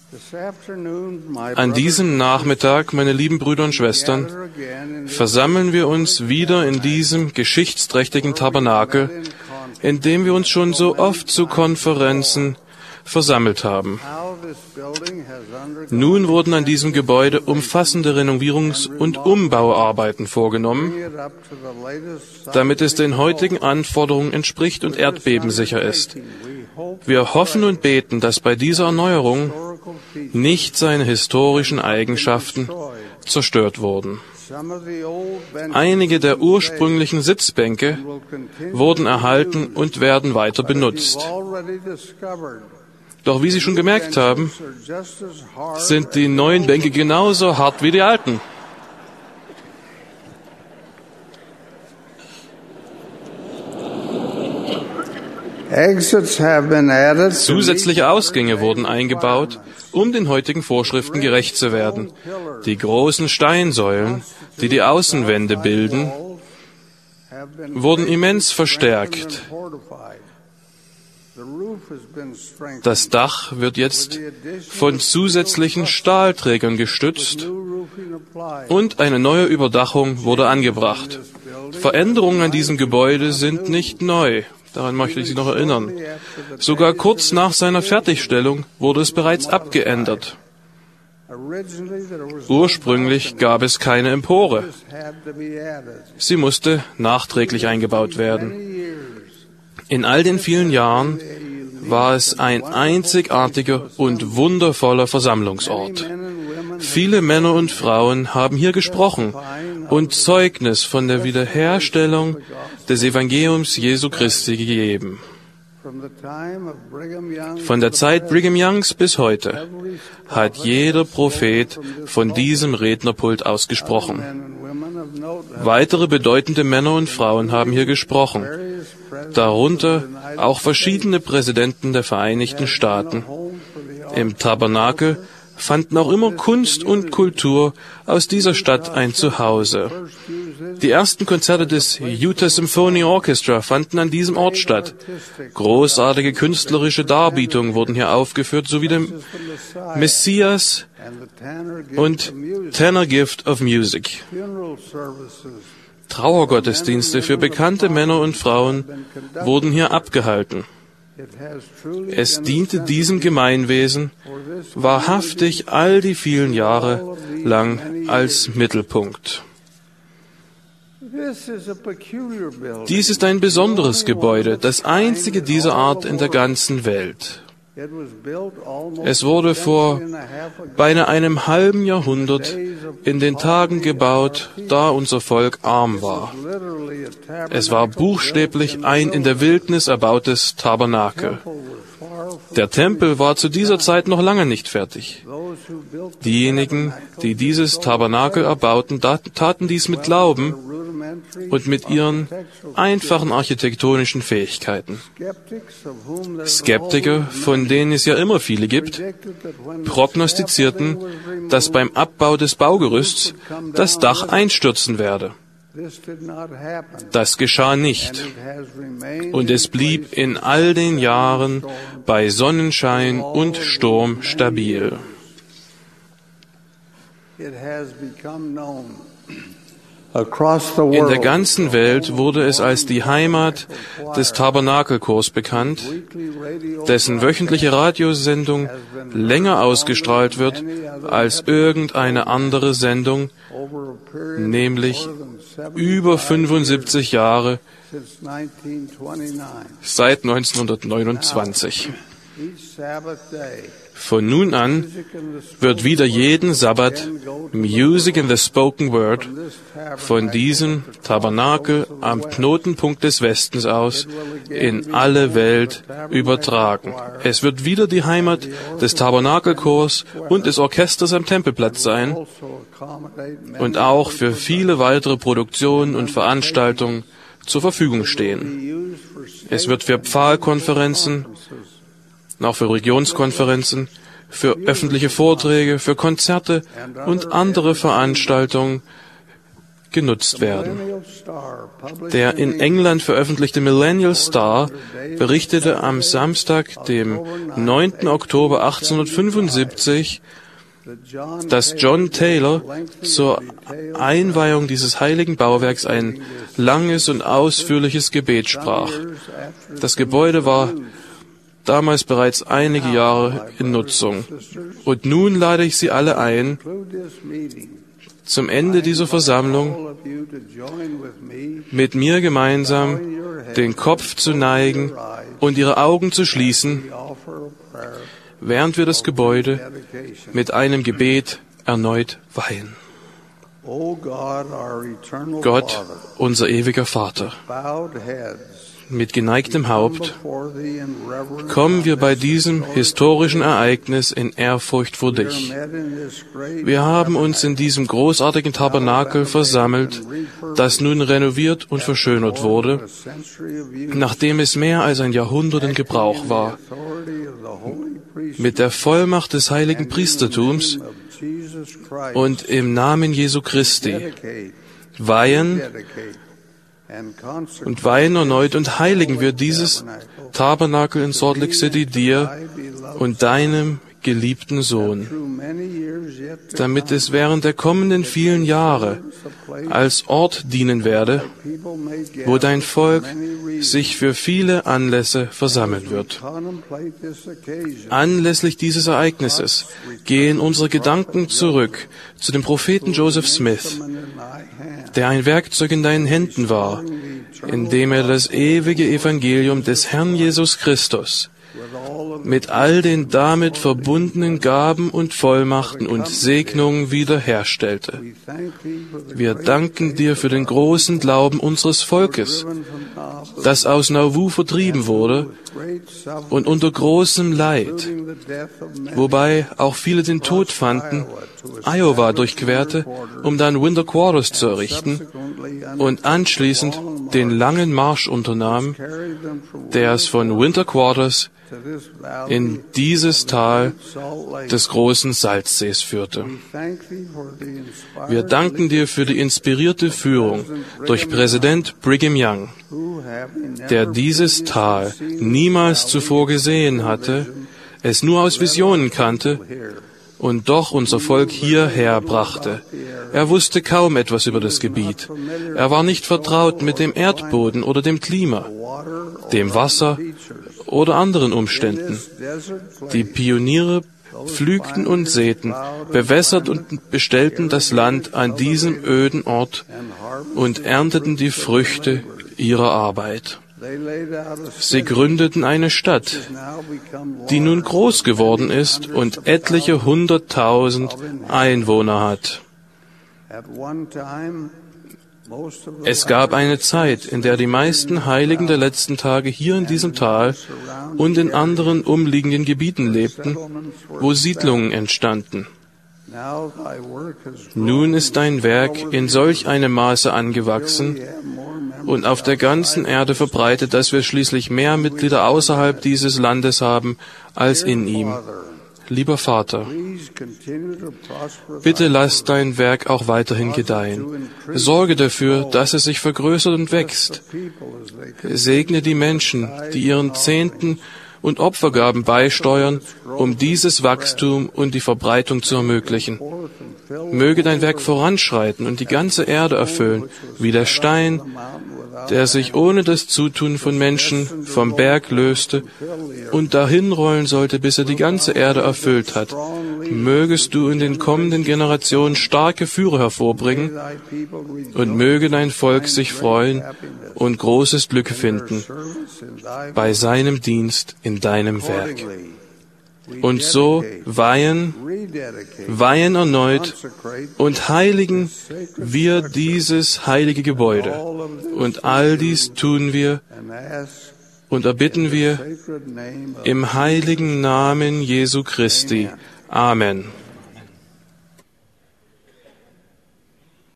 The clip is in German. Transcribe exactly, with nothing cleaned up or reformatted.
An diesem Nachmittag, meine lieben Brüder und Schwestern, versammeln wir uns wieder in diesem geschichtsträchtigen Tabernakel, in dem wir uns schon so oft zu Konferenzen versammelt haben. Nun wurden an diesem Gebäude umfassende Renovierungs- und Umbauarbeiten vorgenommen, damit es den heutigen Anforderungen entspricht und erdbebensicher ist. Wir hoffen und beten, dass bei dieser Erneuerung nicht seine historischen Eigenschaften zerstört wurden. Einige der ursprünglichen Sitzbänke wurden erhalten und werden weiter benutzt. Doch wie Sie schon gemerkt haben, sind die neuen Bänke genauso hart wie die alten. Zusätzliche Ausgänge wurden eingebaut, um den heutigen Vorschriften gerecht zu werden. Die großen Steinsäulen, die die Außenwände bilden, wurden immens verstärkt. Das Dach wird jetzt von zusätzlichen Stahlträgern gestützt und eine neue Überdachung wurde angebracht. Veränderungen an diesem Gebäude sind nicht neu. Daran möchte ich Sie noch erinnern. Sogar kurz nach seiner Fertigstellung wurde es bereits abgeändert. Ursprünglich gab es keine Empore. Sie musste nachträglich eingebaut werden. In all den vielen Jahren war es ein einzigartiger und wundervoller Versammlungsort. Viele Männer und Frauen haben hier gesprochen und Zeugnis von der Wiederherstellung des Evangeliums Jesu Christi gegeben. Von der Zeit Brigham Youngs bis heute hat jeder Prophet von diesem Rednerpult aus gesprochen. Weitere bedeutende Männer und Frauen haben hier gesprochen, darunter auch verschiedene Präsidenten der Vereinigten Staaten. Im Tabernakel fanden auch immer Kunst und Kultur aus dieser Stadt ein Zuhause. Die ersten Konzerte des Utah Symphony Orchestra fanden an diesem Ort statt. Großartige künstlerische Darbietungen wurden hier aufgeführt, sowie der Messias und Tenor Gift of Music. Trauergottesdienste für bekannte Männer und Frauen wurden hier abgehalten. Es diente diesem Gemeinwesen wahrhaftig all die vielen Jahre lang als Mittelpunkt. Dies ist ein besonderes Gebäude, das einzige dieser Art in der ganzen Welt. Es wurde vor beinahe einem halben Jahrhundert in den Tagen gebaut, da unser Volk arm war. Es war buchstäblich ein in der Wildnis erbautes Tabernakel. Der Tempel war zu dieser Zeit noch lange nicht fertig. Diejenigen, die dieses Tabernakel erbauten, taten dies mit Glauben und mit ihren einfachen architektonischen Fähigkeiten. Skeptiker, von denen es ja immer viele gibt, prognostizierten, dass beim Abbau des Baugerüsts das Dach einstürzen werde. Das geschah nicht. Und es blieb in all den Jahren bei Sonnenschein und Sturm stabil. In der ganzen Welt wurde es als die Heimat des Tabernakelchors bekannt, dessen wöchentliche Radiosendung länger ausgestrahlt wird als irgendeine andere Sendung, nämlich über fünfundsiebzig Jahre seit neunzehnhundertneunundzwanzig. Von nun an wird wieder jeden Sabbat Music in the Spoken Word von diesem Tabernakel am Knotenpunkt des Westens aus in alle Welt übertragen. Es wird wieder die Heimat des Tabernakelchors und des Orchesters am Tempelplatz sein und auch für viele weitere Produktionen und Veranstaltungen zur Verfügung stehen. Es wird für Pfahlkonferenzen, auch für Regionskonferenzen, für öffentliche Vorträge, für Konzerte und andere Veranstaltungen genutzt werden. Der in England veröffentlichte Millennial Star berichtete am Samstag, dem neunten Oktober achtzehnhundertfünfundsiebzig, dass John Taylor zur Einweihung dieses heiligen Bauwerks ein langes und ausführliches Gebet sprach. Das Gebäude war damals bereits einige Jahre in Nutzung. Und nun lade ich Sie alle ein, zum Ende dieser Versammlung mit mir gemeinsam den Kopf zu neigen und Ihre Augen zu schließen, während wir das Gebäude mit einem Gebet erneut weihen. Gott, unser ewiger Vater, mit geneigtem Haupt kommen wir bei diesem historischen Ereignis in Ehrfurcht vor dich. Wir haben uns in diesem großartigen Tabernakel versammelt, das nun renoviert und verschönert wurde, nachdem es mehr als ein Jahrhundert in Gebrauch war. Mit der Vollmacht des heiligen Priestertums und im Namen Jesu Christi weihen und weihen erneut und heiligen wir dieses Tabernakel in Salt Lake City dir und deinem geliebten Sohn, damit es während der kommenden vielen Jahre als Ort dienen werde, wo dein Volk sich für viele Anlässe versammeln wird. Anlässlich dieses Ereignisses gehen unsere Gedanken zurück zu dem Propheten Joseph Smith, der ein Werkzeug in deinen Händen war, indem er das ewige Evangelium des Herrn Jesus Christus mit all den damit verbundenen Gaben und Vollmachten und Segnungen wiederherstellte. Wir danken dir für den großen Glauben unseres Volkes, das aus Nauvoo vertrieben wurde und unter großem Leid, wobei auch viele den Tod fanden, Iowa durchquerte, um dann Winter Quarters zu errichten und anschließend den langen Marsch unternahm, der es von Winter Quarters in dieses Tal des großen Salzsees führte. Wir danken dir für die inspirierte Führung durch Präsident Brigham Young, der dieses Tal niemals zuvor gesehen hatte, es nur aus Visionen kannte und doch unser Volk hierher brachte. Er wusste kaum etwas über das Gebiet. Er war nicht vertraut mit dem Erdboden oder dem Klima, dem Wasser oder anderen Umständen. Die Pioniere pflügten und säten, bewässert und bestellten das Land an diesem öden Ort und ernteten die Früchte ihrer Arbeit. Sie gründeten eine Stadt, die nun groß geworden ist und etliche hunderttausend Einwohner hat. Es gab eine Zeit, in der die meisten Heiligen der letzten Tage hier in diesem Tal und in anderen umliegenden Gebieten lebten, wo Siedlungen entstanden. Nun ist dein Werk in solch einem Maße angewachsen und auf der ganzen Erde verbreitet, dass wir schließlich mehr Mitglieder außerhalb dieses Landes haben als in ihm. Lieber Vater, bitte lass dein Werk auch weiterhin gedeihen. Sorge dafür, dass es sich vergrößert und wächst. Segne die Menschen, die ihren Zehnten und Opfergaben beisteuern, um dieses Wachstum und die Verbreitung zu ermöglichen. Möge dein Werk voranschreiten und die ganze Erde erfüllen, wie der Stein, der sich ohne das Zutun von Menschen vom Berg löste und dahin rollen sollte, bis er die ganze Erde erfüllt hat. Mögest du in den kommenden Generationen starke Führer hervorbringen und möge dein Volk sich freuen und großes Glück finden bei seinem Dienst in deinem Werk. Und so weihen, weihen erneut und heiligen wir dieses heilige Gebäude. Und all dies tun wir und erbitten wir im heiligen Namen Jesu Christi. Amen.